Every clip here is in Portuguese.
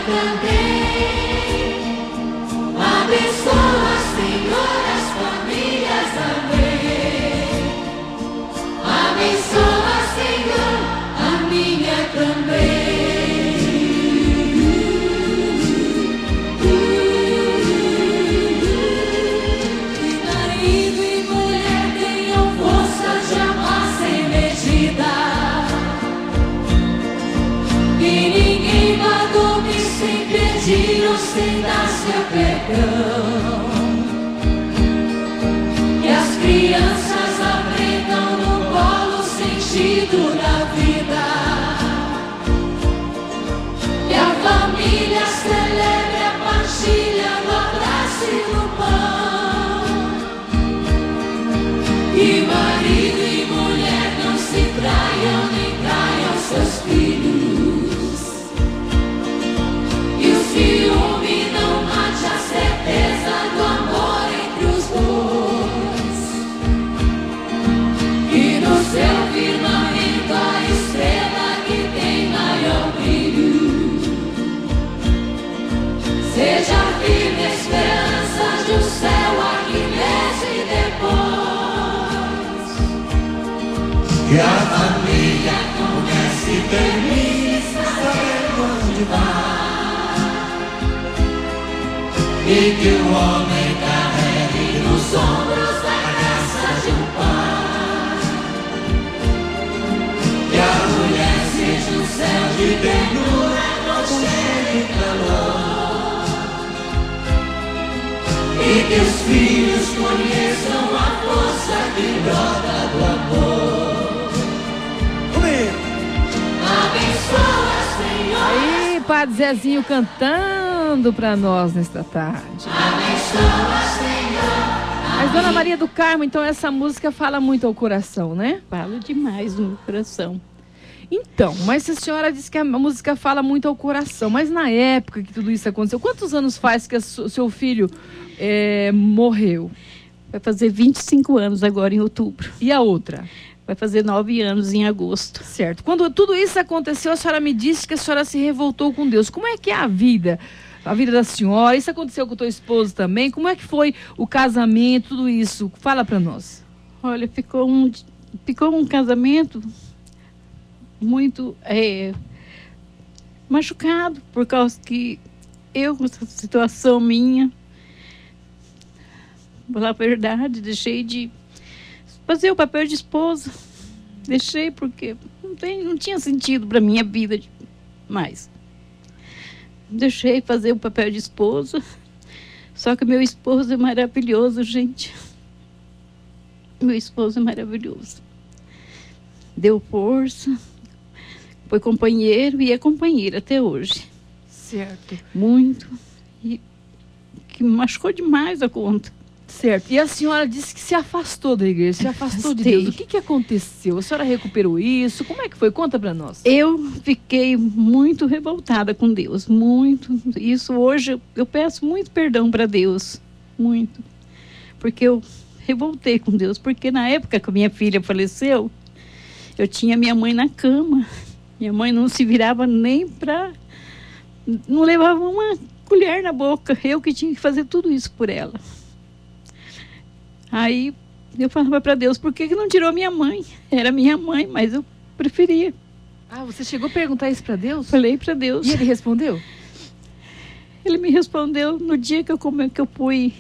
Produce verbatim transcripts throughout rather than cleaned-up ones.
também. Abençoa, Senhor, as famílias também. Abençoa, Senhor, a minha também. Que marido e mulher tenham força de amar sem medida. Que ninguém magoe sem pedir ou sem dar seu perdão. Que as crianças aprendam no colo o sentido da vida. Que a família celebre a partilha do abraço e do pão. Que marido e mulher não se traiam nem traiam seus filhos. Que o ciúme não mate a certeza do amor entre os dois. Que no seu firmamento a estrela que tem maior brilho seja firme a esperança de um céu aqui mesmo e depois. Que a família comece e termine sabendo onde vai. E que o homem carregue nos ombros a graça de um pai. Que a mulher seja um céu de ternura, conchego e calor. E que os filhos conheçam a força que brota do amor. Comigo. Abençoa, Senhor. Aí, Padre Zezinho cantando pra nós nesta tarde. Abençoa, Senhor. Mas, Dona Maria do Carmo, então essa música fala muito ao coração, né? Fala demais no meu coração. Então, mas a senhora disse que a música fala muito ao coração, mas na época que tudo isso aconteceu, quantos anos faz que o seu filho é, morreu? Vai fazer vinte e cinco anos agora em outubro. E a outra? Vai fazer nove anos em agosto. Certo. Quando tudo isso aconteceu, a senhora me disse que a senhora se revoltou com Deus. Como é que é a vida? A vida da senhora? Isso aconteceu com o teu esposo também? Como é que foi o casamento, tudo isso? Fala pra nós. Olha, ficou um, ficou um casamento muito é, machucado, por causa que eu, com essa situação minha, vou falar a verdade, deixei de fazer o papel de esposa. Deixei porque não, tem, não tinha sentido para minha vida mais. Deixei fazer o papel de esposa. Só que meu esposo é maravilhoso, gente. Meu esposo é maravilhoso. Deu força, foi companheiro e é companheiro até hoje. Certo. Muito. E que me machucou demais a conta. Certo. E a senhora disse que se afastou da igreja, se afastou de Deus. O que, que aconteceu? A senhora recuperou isso? Como é que foi? Conta pra nós. Eu fiquei muito revoltada com Deus, muito. Isso hoje eu peço muito perdão para Deus, muito. Porque eu revoltei com Deus, porque na época que a minha filha faleceu, eu tinha minha mãe na cama. Minha mãe não se virava nem para... não levava uma colher na boca. Eu que tinha que fazer tudo isso por ela. Aí eu falava para Deus, por que que não tirou minha mãe? Era minha mãe, mas eu preferia. Ah, você chegou a perguntar isso para Deus? Falei para Deus. E ele respondeu? Ele me respondeu no dia que eu, come, que eu fui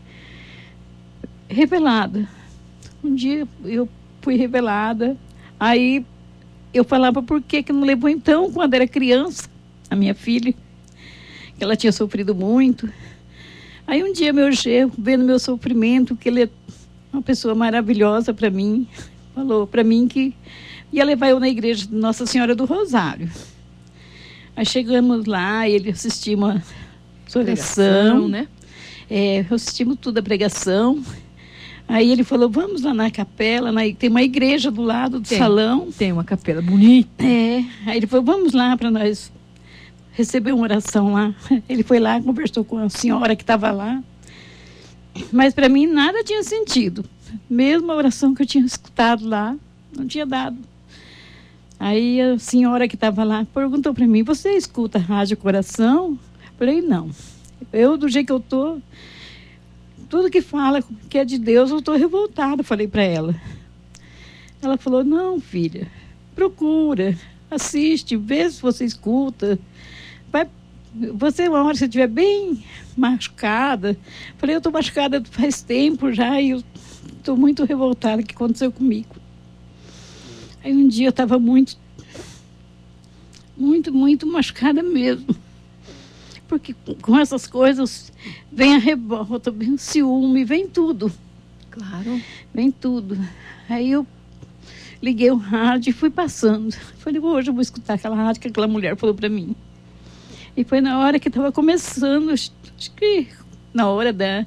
revelada. Um dia eu fui revelada. Aí eu falava, por que que não levou então, quando era criança, a minha filha, que ela tinha sofrido muito. Aí um dia meu genro, vendo meu sofrimento, que ele é uma pessoa maravilhosa para mim, falou para mim que ia levar eu na igreja de Nossa Senhora do Rosário. Aí chegamos lá, ele assistiu uma oração, né? É, assistimos tudo a pregação. Aí ele falou, vamos lá na capela, na, tem uma igreja do lado do tem, salão. Tem uma capela bonita. É, aí ele falou, vamos lá para nós receber uma oração lá. Ele foi lá, conversou com a senhora que estava lá. Mas para mim nada tinha sentido. Mesmo a oração que eu tinha escutado lá, não tinha dado. Aí a senhora que estava lá perguntou para mim, você escuta Rádio Coração? Falei, não. Eu, do jeito que eu tô, tudo que fala que é de Deus, eu estou revoltada, falei para ela. Ela falou, não, filha, procura, assiste, vê se você escuta. Vai, você, uma hora que você estiver bem machucada. Falei, eu estou machucada faz tempo já e eu estou muito revoltada, o que aconteceu comigo. Aí um dia eu estava muito, muito, muito machucada mesmo. Porque com essas coisas vem a revolta, vem o ciúme, vem tudo. Claro. Vem tudo. Aí eu liguei o rádio e fui passando. Falei, hoje eu vou escutar aquela rádio que aquela mulher falou para mim. E foi na hora que estava começando, acho que na hora da,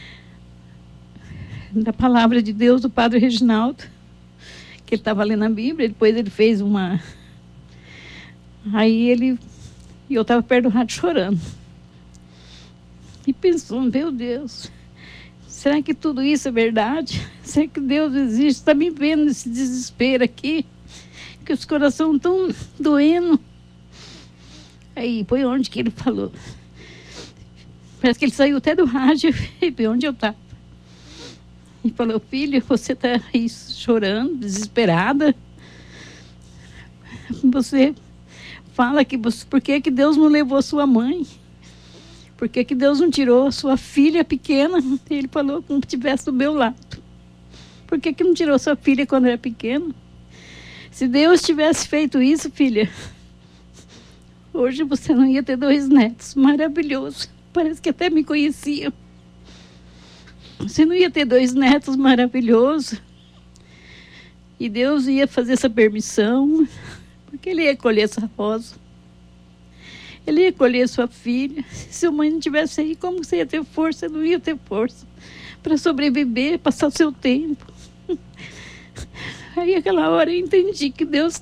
da palavra de Deus do Padre Reginaldo, que ele estava lendo a Bíblia, depois ele fez uma... Aí ele... E eu estava perto do rádio chorando. E pensando, meu Deus, será que tudo isso é verdade? Será que Deus existe? Está me vendo nesse desespero aqui? Que os corações estão doendo. Aí, foi onde que ele falou. Parece que ele saiu até do rádio e foi onde eu estava. E falou, filho, você está aí chorando, desesperada. Você fala que você, por que que Deus não levou sua mãe? Por que que Deus não tirou sua filha pequena? Ele falou como se estivesse do meu lado. Por que que não tirou sua filha quando era pequena? Se Deus tivesse feito isso, filha, hoje você não ia ter dois netos. Maravilhoso. Parece que até me conhecia. Você não ia ter dois netos maravilhosos. E Deus ia fazer essa permissão, porque Ele ia colher essa rosa. Ele ia colher sua filha. Se sua mãe não estivesse aí, como você ia ter força? Não ia ter força para sobreviver, passar o seu tempo. Aí, aquela hora, eu entendi que Deus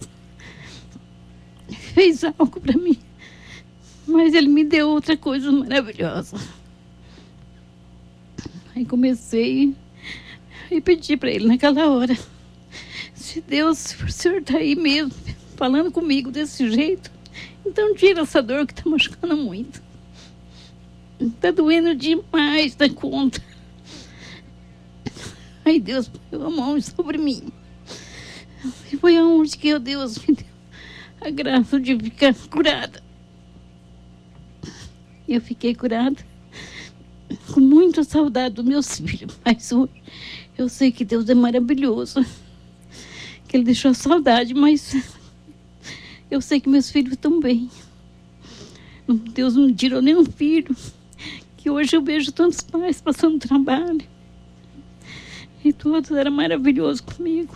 fez algo para mim. Mas Ele me deu outra coisa maravilhosa. Aí comecei e pedi para Ele naquela hora. Se Deus, se o Senhor está aí mesmo, falando comigo desse jeito, então tira essa dor que está machucando muito. Está doendo demais da conta. Aí Deus põe a mão sobre mim. E foi aonde que Deus me deu a graça de ficar curada. E eu fiquei curada com muita saudade dos meus filhos. Mas hoje eu sei que Deus é maravilhoso. Que Ele deixou a saudade, mas eu sei que meus filhos estão bem. Deus não tirou nenhum filho. Que hoje eu vejo tantos pais passando trabalho. E todos eram maravilhosos comigo.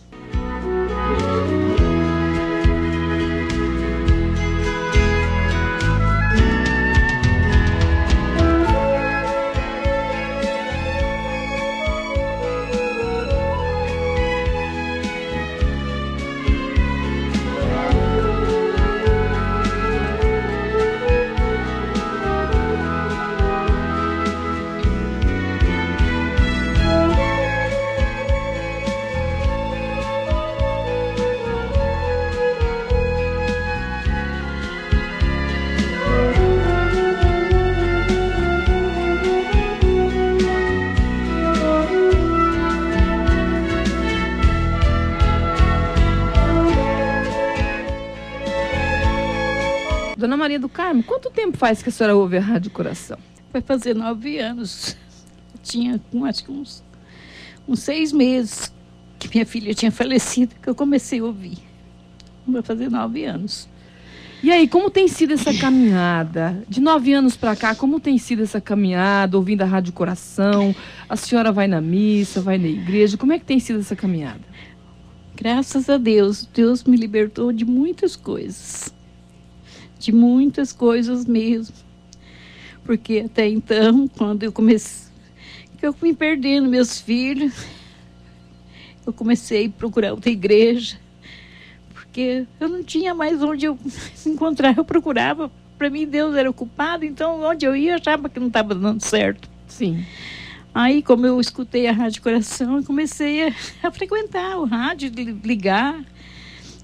Dona Maria do Carmo, quanto tempo faz que a senhora ouve a Rádio Coração? Vai fazer nove anos. Eu tinha, acho que uns, uns seis meses que minha filha tinha falecido, que eu comecei a ouvir. Vai fazer nove anos. E aí, como tem sido essa caminhada? De nove anos para cá, como tem sido essa caminhada, ouvindo a Rádio Coração? A senhora vai na missa, vai na igreja, como é que tem sido essa caminhada? Graças a Deus, Deus me libertou de muitas coisas. De muitas coisas mesmo. Porque até então, quando eu comecei, que eu fui perdendo meus filhos, eu comecei a procurar outra igreja, porque eu não tinha mais onde eu encontrar, eu procurava, para mim Deus era ocupado, então onde eu ia eu achava que não estava dando certo. Sim. Aí, como eu escutei a Rádio Coração, eu comecei a, a frequentar o rádio, ligar.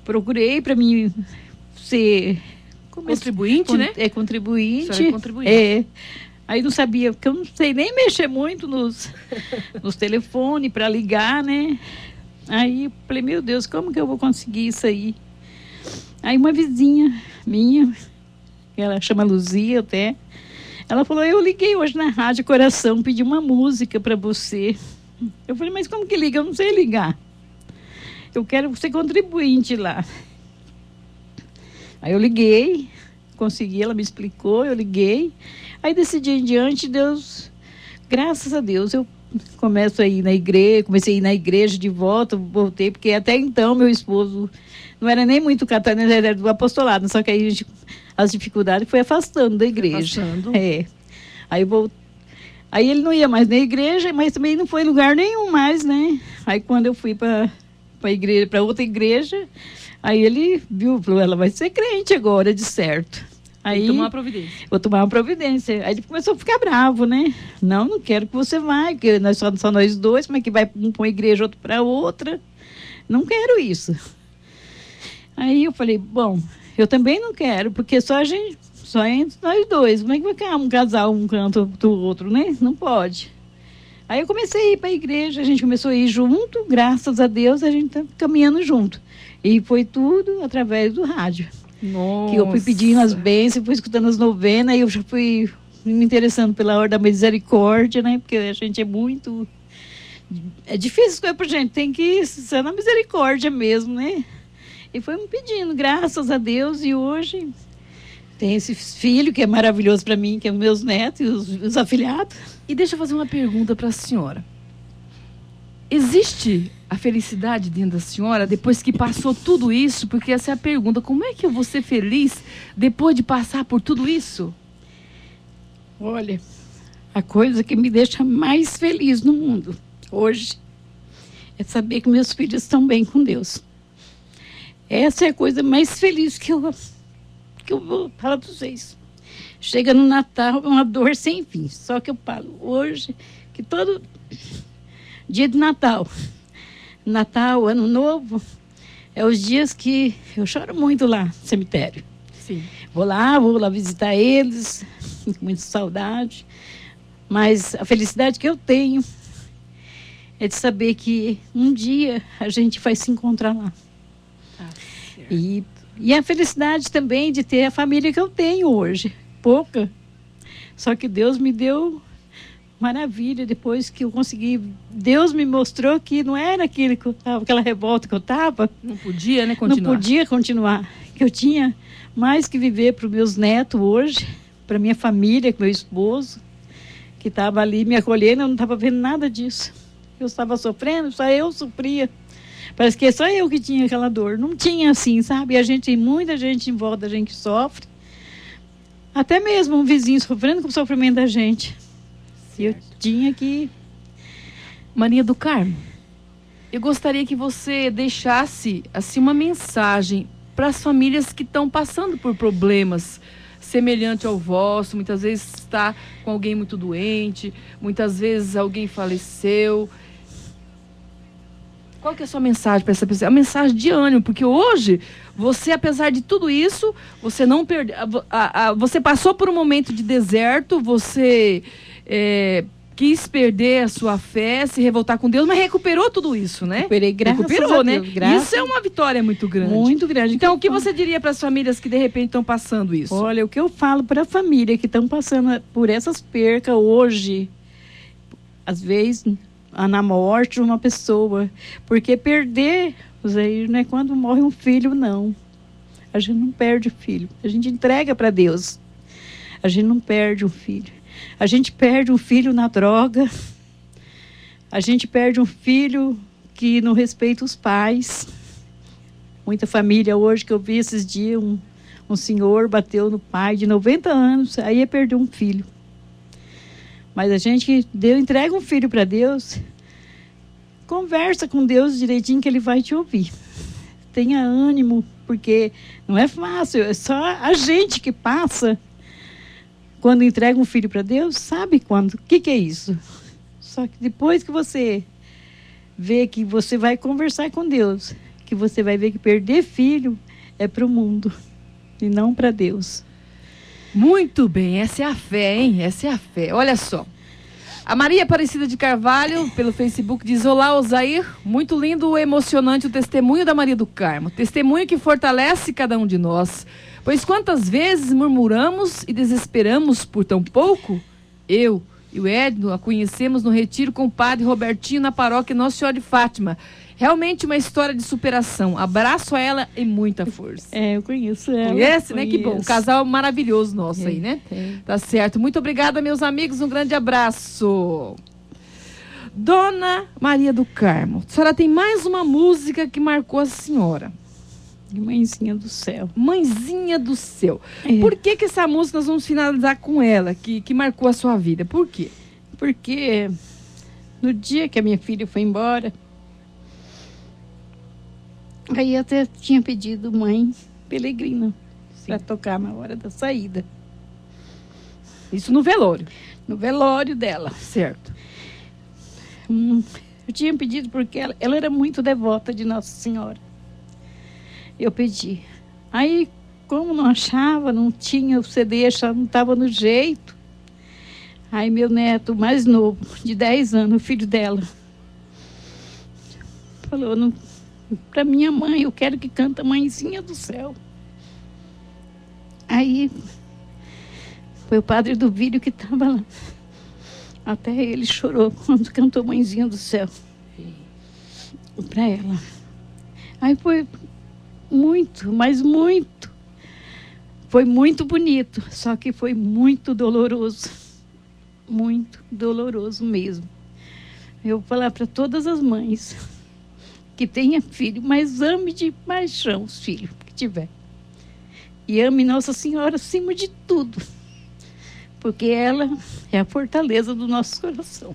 procurei para mim ser... Contribuinte, con- né? É, contribuinte. A senhora é contribuinte. É. Aí não sabia, porque eu não sei nem mexer muito nos, nos telefones para ligar, né? Aí eu falei, meu Deus, como que eu vou conseguir isso aí? Aí uma vizinha minha, ela chama Luzia até, ela falou, eu liguei hoje na Rádio Coração, pedi uma música para você. Eu falei, mas como que liga? Eu não sei ligar. Eu quero ser contribuinte lá. Aí eu liguei, consegui, ela me explicou, eu liguei. Aí desse dia em diante, Deus, graças a Deus, eu começo a ir na igreja, comecei a ir na igreja de volta, voltei, porque até então meu esposo não era nem muito católico, ele era do apostolado, só que aí a gente, as dificuldades foi afastando da igreja. Afastando. É. Aí, vou, aí ele não ia mais na igreja, mas também não foi em lugar nenhum mais, né? Aí quando eu fui para para igreja, para outra igreja, aí ele viu, falou, ela vai ser crente agora, de certo. Aí tomou uma providência. vou tomar uma providência. Aí ele começou a ficar bravo, né? Não, não quero que você vá, porque nós só, só nós dois, como é que vai um para uma igreja, outro para outra? Não quero isso. Aí eu falei, bom, eu também não quero, porque só a gente, só entre nós dois. Como é que vai ficar um casal, um canto do outro, né? Não pode. Aí eu comecei a ir para a igreja, a gente começou a ir junto, graças a Deus, a gente está caminhando junto. E foi tudo através do rádio. Nossa. Que eu fui pedindo as bênçãos, fui escutando as novenas, e eu já fui me interessando pela Ordem da Misericórdia, né? Porque a gente é muito... É difícil escolher pra gente, tem que ser na misericórdia mesmo, né? E foi me pedindo, graças a Deus, e hoje tem esse filho que é maravilhoso para mim, que é os meus netos e os, os afilhados. E deixa eu fazer uma pergunta para a senhora. Existe a felicidade dentro da senhora depois que passou tudo isso? Porque essa é a pergunta. Como é que eu vou ser feliz depois de passar por tudo isso? Olha, a coisa que me deixa mais feliz no mundo hoje é saber que meus filhos estão bem com Deus. Essa é a coisa mais feliz que eu, que eu vou falar para vocês. Chega no Natal, é uma dor sem fim. Só que eu falo hoje que todo dia de Natal, Natal, Ano Novo, é os dias que eu choro muito lá no cemitério. Sim. Vou lá, vou lá visitar eles, com muita saudade. Mas a felicidade que eu tenho é de saber que um dia a gente vai se encontrar lá. Tá certo. E, e a felicidade também de ter a família que eu tenho hoje. Pouca. Só que Deus me deu maravilha depois que eu consegui. Deus me mostrou que não era aquele que eu tava, aquela revolta que eu estava. Não podia, né, continuar? Não podia continuar. Que eu tinha mais que viver para os meus netos hoje, para minha família, com meu esposo, que estava ali me acolhendo, eu não estava vendo nada disso. Eu estava sofrendo, só eu sofria. Parece que só eu que tinha aquela dor. Não tinha assim, sabe? A gente tem muita gente em volta da gente que sofre. Até mesmo um vizinho sofrendo com o sofrimento da gente. E eu tinha que... Maria do Carmo, eu gostaria que você deixasse assim uma mensagem para as famílias que estão passando por problemas semelhantes ao vosso. Muitas vezes está com alguém muito doente, muitas vezes alguém faleceu. Qual que é a sua mensagem para essa pessoa? É uma mensagem de ânimo, porque hoje, você, apesar de tudo isso, você não perdeu. A, a, você passou por um momento de deserto, você é, quis perder a sua fé, se revoltar com Deus, mas recuperou tudo isso, né? Recuperei, graças recuperou, a Deus, né? graças... Isso é uma vitória muito grande. Muito grande. Então, o que você diria para as famílias que de repente estão passando isso? Olha, o que eu falo para a família que estão passando por essas percas hoje, às vezes, na morte de uma pessoa, porque perder, Zé, não é quando morre um filho, não. A gente não perde o filho, a gente entrega para Deus. A gente não perde um filho. A gente perde um filho na droga. A gente perde um filho que não respeita os pais. Muita família hoje que eu vi esses dias, um, um senhor bateu no pai de noventa anos, aí ia perder um filho. Mas a gente deu, entrega um filho para Deus, conversa com Deus direitinho que Ele vai te ouvir. Tenha ânimo, porque não é fácil, é só a gente que passa. Quando entrega um filho para Deus, sabe quando? O que, que é isso? Só que depois que você vê que você vai conversar com Deus, que que você vai ver que perder filho é para o mundo e não para Deus. Muito bem, essa é a fé, hein? Essa é a fé. Olha só. A Maria Aparecida de Carvalho, pelo Facebook, diz: olá, Osair. Muito lindo e emocionante o testemunho da Maria do Carmo. Testemunho que fortalece cada um de nós. Pois quantas vezes murmuramos e desesperamos por tão pouco? Eu e o Edno a conhecemos no retiro com o padre Robertinho na paróquia Nossa Senhora de Fátima. Realmente uma história de superação. Abraço a ela e muita força. É, eu conheço ela. Conhece, né? Conheço. Que bom. Um casal maravilhoso nosso É, aí, né? é. Tá certo. Muito obrigada, meus amigos. Um grande abraço. Dona Maria do Carmo, a senhora tem mais uma música que marcou a senhora. Mãezinha do céu. Mãezinha do céu. É. Por que que essa música nós vamos finalizar com ela, que, que marcou a sua vida? Por quê? Porque no dia que a minha filha foi embora, aí eu até tinha pedido mãe Pelegrina para tocar na hora da saída, Isso no velório. no velório dela. Certo. Hum, eu tinha pedido porque ela, ela era muito devota de Nossa Senhora. Eu pedi. Aí, como não achava, não tinha o C D, já não estava no jeito. Aí meu neto mais novo, de dez anos, o filho dela, falou, não, para minha mãe, eu quero que canta Mãezinha do Céu. Aí foi o padre do vídeo que estava lá. Até ele chorou quando cantou Mãezinha do Céu para ela. Aí foi muito, mas muito. Foi muito bonito, só que foi muito doloroso. Muito doloroso mesmo. Eu vou falar para todas as mães que tenha filho, mas ame de paixão os filhos que tiver. E ame Nossa Senhora acima de tudo, porque ela é a fortaleza do nosso coração.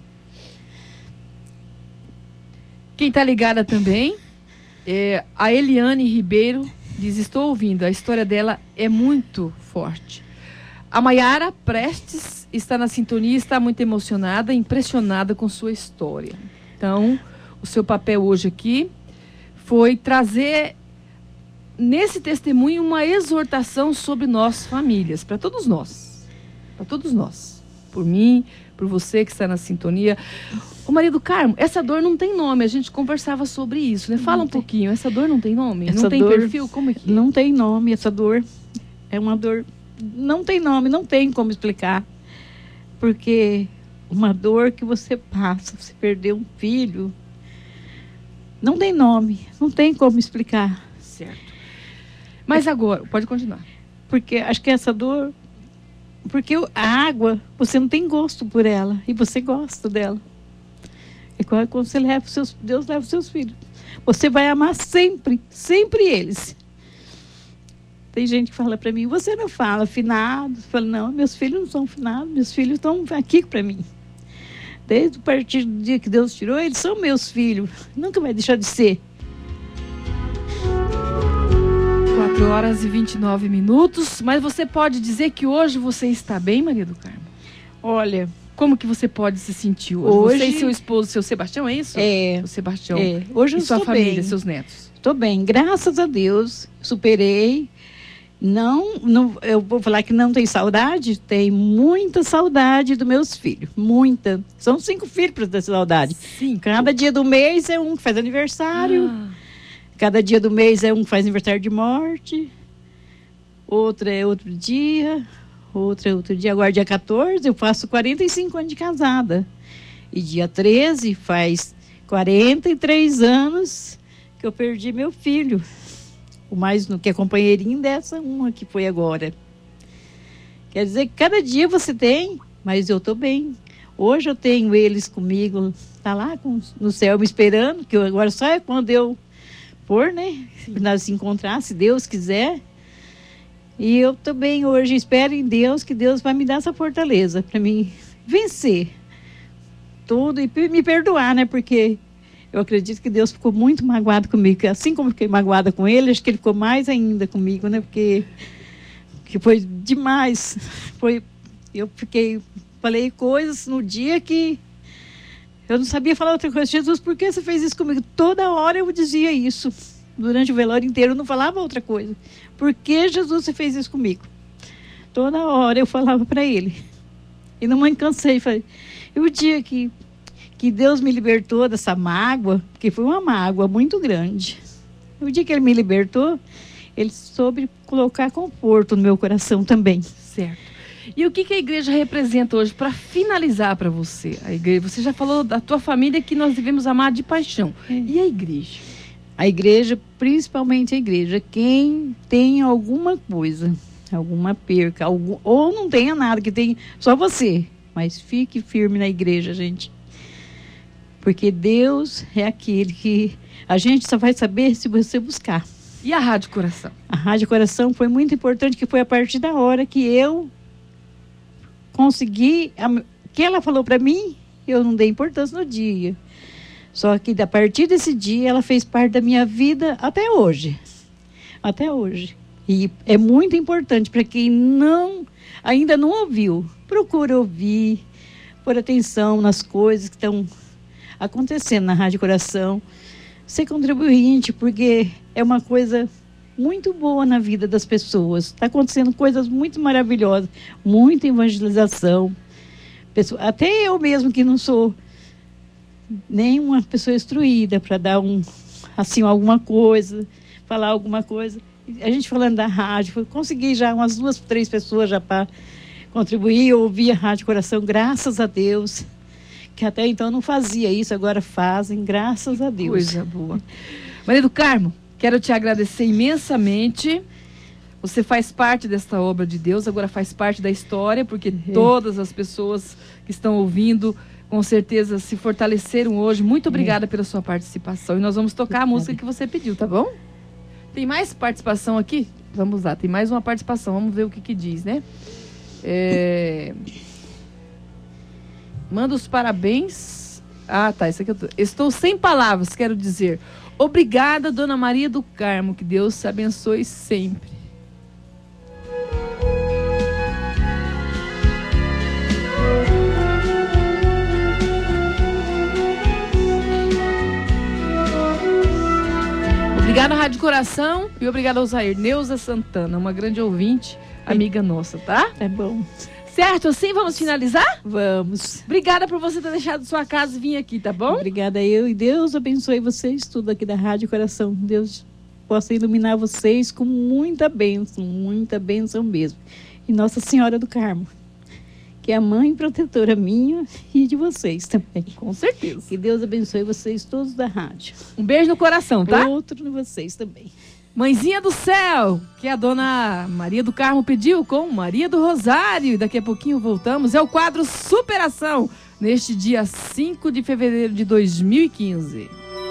Quem está ligada também é a Eliane Ribeiro, diz: estou ouvindo, a história dela é muito forte. A Maiara Prestes está na sintonia, está muito emocionada, impressionada com sua história. Então, o seu papel hoje aqui foi trazer nesse testemunho uma exortação sobre nós, famílias, para todos nós. Para todos nós. Por mim, por você que está na sintonia. Ô Maria do Carmo, essa dor não tem nome, a gente conversava sobre isso, né? Fala Não um tem. pouquinho, essa dor não tem nome? Essa não tem dor perfil? Como é que é? Não tem nome, essa dor é uma dor, não tem nome, não tem como explicar. Porque uma dor que você passa, você perdeu um filho, não tem nome, não tem como explicar. Certo. Mas agora, pode continuar. Porque acho que essa dor, porque a água, você não tem gosto por ela, e você gosta dela. É quando você leva os seus, Deus leva os seus filhos. Você vai amar sempre, sempre eles. Tem gente que fala para mim, você não fala finados? Eu falo, não, meus filhos não são finados, meus filhos estão aqui para mim. Desde o partir do dia que Deus tirou, eles são meus filhos. Nunca vai deixar de ser. quatro horas e vinte e nove minutos. Mas você pode dizer que hoje você está bem, Maria do Carmo? Olha, Como que você pode se sentir hoje? Hoje- Você e seu esposo, seu Sebastião, é isso? é, O Sebastião. é, hoje eu E sua estou família, bem. seus netos. Estou bem, graças a Deus, superei. Não, não, eu vou falar que não tem saudade, tem muita saudade dos meus filhos, muita. São cinco filhos para ter saudade. Sim. Cada dia do mês é um que faz aniversário, Ah, cada dia do mês é um que faz aniversário de morte, outro é outro dia, outro é outro dia. Agora, dia quatorze, eu faço quarenta e cinco anos de casada. E dia treze faz quarenta e três anos que eu perdi meu filho. O mais no que é companheirinho dessa uma que foi agora. Quer dizer que cada dia você tem, mas eu estou bem. Hoje eu tenho eles comigo, tá lá com, no céu me esperando, que eu, agora só é quando eu for, né? Para nós se encontrar, se Deus quiser. E eu estou bem hoje, espero em Deus que Deus vai me dar essa fortaleza para mim vencer tudo e me perdoar, né? Porque eu acredito que Deus ficou muito magoado comigo. Assim como eu fiquei magoada com ele, acho que ele ficou mais ainda comigo, né? Porque que foi demais. Foi, eu fiquei, falei coisas no dia que eu não sabia falar outra coisa. Jesus, por que você fez isso comigo? Toda hora eu dizia isso. durante o velório inteiro, eu não falava outra coisa. Por que, Jesus, você fez isso comigo? Toda hora eu falava para ele. E não me cansei. Falei, e o dia que, que Deus me libertou dessa mágoa, porque foi uma mágoa muito grande. O dia que ele me libertou, ele soube colocar conforto no meu coração também. Certo. E o que, que a igreja representa hoje, para finalizar para você? A igreja, você já falou da tua família que nós devemos amar de paixão. É. E a igreja? A igreja, principalmente a igreja, quem tem alguma coisa, alguma perca, algum, ou não tenha nada, que tem só você, mas fique firme na igreja, gente. Porque Deus é aquele que a gente só vai saber se você buscar. E a Rádio Coração? A Rádio Coração foi muito importante, que foi a partir da hora que eu consegui, a, que ela falou para mim, eu não dei importância no dia. Só que a partir desse dia, ela fez parte da minha vida até hoje. Até hoje. E é muito importante para quem não, ainda não ouviu. Procura ouvir, pôr atenção nas coisas que estão acontecendo na Rádio Coração. Ser contribuinte, porque é uma coisa muito boa na vida das pessoas. Está acontecendo coisas muito maravilhosas, muita evangelização. Pessoa, até eu mesmo que não sou nem uma pessoa instruída para dar um, assim, alguma coisa, falar alguma coisa. A gente falando da rádio, consegui já umas duas, três pessoas já para contribuir, ouvir a Rádio Coração, graças a Deus, que até então não fazia isso, agora fazem, graças a Deus. Coisa boa. Maria do Carmo, quero te agradecer imensamente. Você faz parte desta obra de Deus, agora faz parte da história, porque é. todas as pessoas que estão ouvindo, com certeza se fortaleceram hoje. Muito obrigada é. pela sua participação. E nós vamos tocar a música que você pediu, tá bom? Tem mais participação aqui? Vamos lá, tem mais uma participação. Vamos ver o que que diz, né? É... Manda os parabéns. Ah, tá, isso aqui eu tô... Estou sem palavras, quero dizer. Obrigada, Dona Maria do Carmo. Que Deus te abençoe sempre. Obrigada, Rádio Coração, e obrigada ao Zair. Neuza Santana, uma grande ouvinte, amiga nossa, tá? É bom. Certo, assim vamos finalizar? Vamos. Obrigada por você ter deixado sua casa e vir aqui, tá bom? Obrigada eu, e Deus abençoe vocês, tudo aqui da Rádio Coração. Deus possa iluminar vocês com muita bênção, muita bênção mesmo. E Nossa Senhora do Carmo, que é a mãe protetora minha e de vocês também. Com certeza. Que Deus abençoe vocês todos da rádio. Um beijo no coração, tá? Outro de vocês também. Mãezinha do Céu, que a Dona Maria do Carmo pediu com Maria do Rosário. E daqui a pouquinho voltamos. É o quadro Superação, neste dia cinco de fevereiro de dois mil e quinze.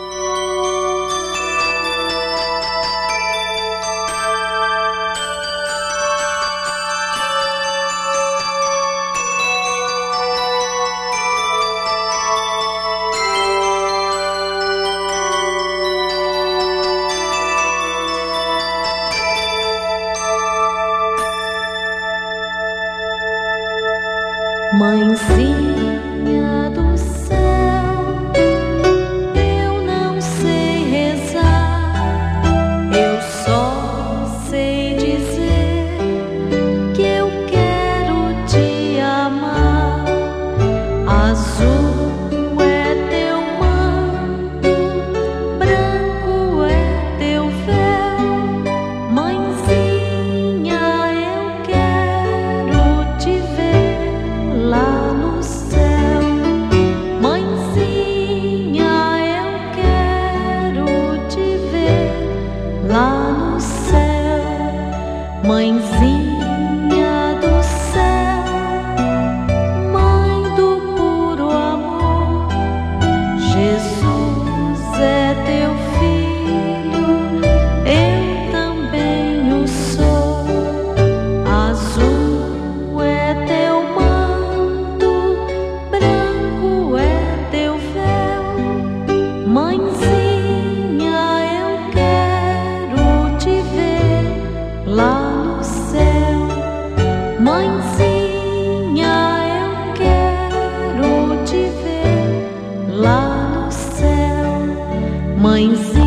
Mãezinha do céu, eu não sei rezar, eu só sei dizer que eu quero te amar. Azul é teu manto, branco é teu véu. Mãezinha, eu quero te ver lá no céu. Mãezinha, eu quero te ver lá no céu. Mãezinha do céu, mãe do puro amor, Jesus é teu filho, eu também o sou. Azul é teu manto, branco é teu véu. Mãezinha, eu quero te ver lá no céu. Mãezinha, eu quero te ver lá no céu. Mãezinha